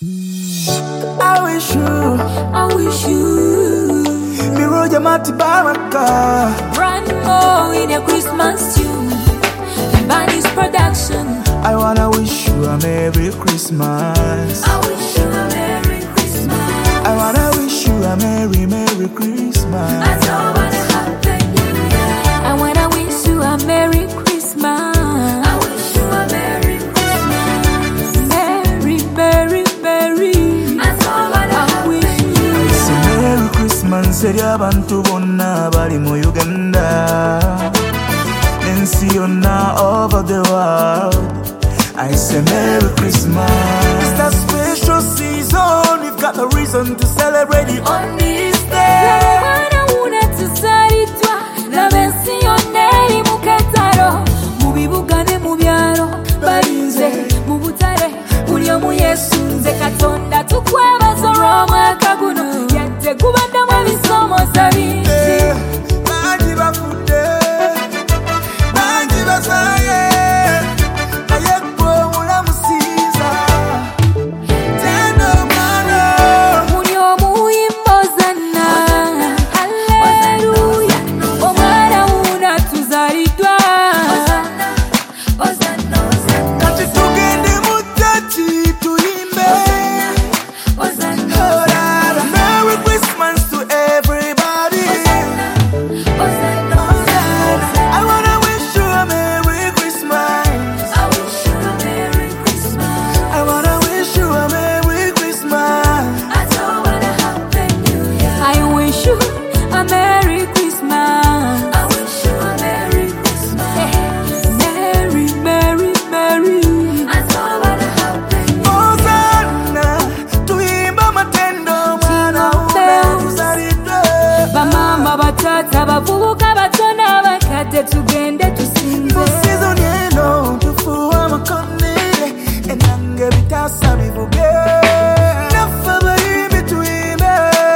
I wish you. Miroja Mati Baraka. Brand more in a Christmas tune. Bunny's production. I wanna wish you a Merry Christmas. I wish you a Merry Christmas. I wanna wish you a Merry Christmas. I don't wanna happy New Year. I wanna wish you a Merry Christmas. I wish you a Merry Christmas. Merry. I don't wanna wish you. It's a Merry Christmas. Seri abantu bonna bali mu Uganda. Nancy yonna over the world. I say Merry Christmas. It's that special season. We've got no reason to celebrate it on this day. Abavubuka batona bakadde tugende tusinze season yeno tufuwa makone enange bitasa bivuge nafa bayimbi tuyimbe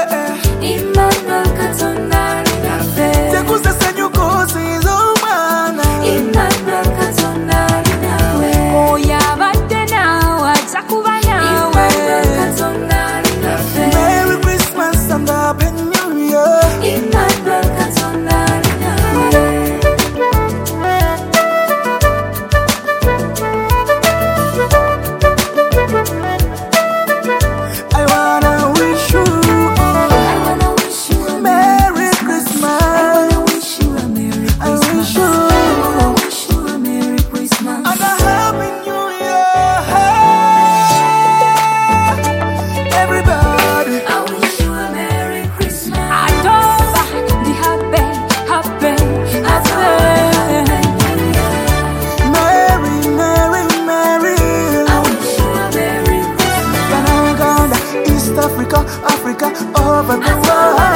Emmanuel Katonda linaffe tekuze senyuko sizo mwana Emmanuel Katonda linawe oyo abadde naawe ajja kuba naawe Emmanuel Katonda linaffe Merry Christmas and Happy New Year. Emmanuel Katonda Africa, over the world.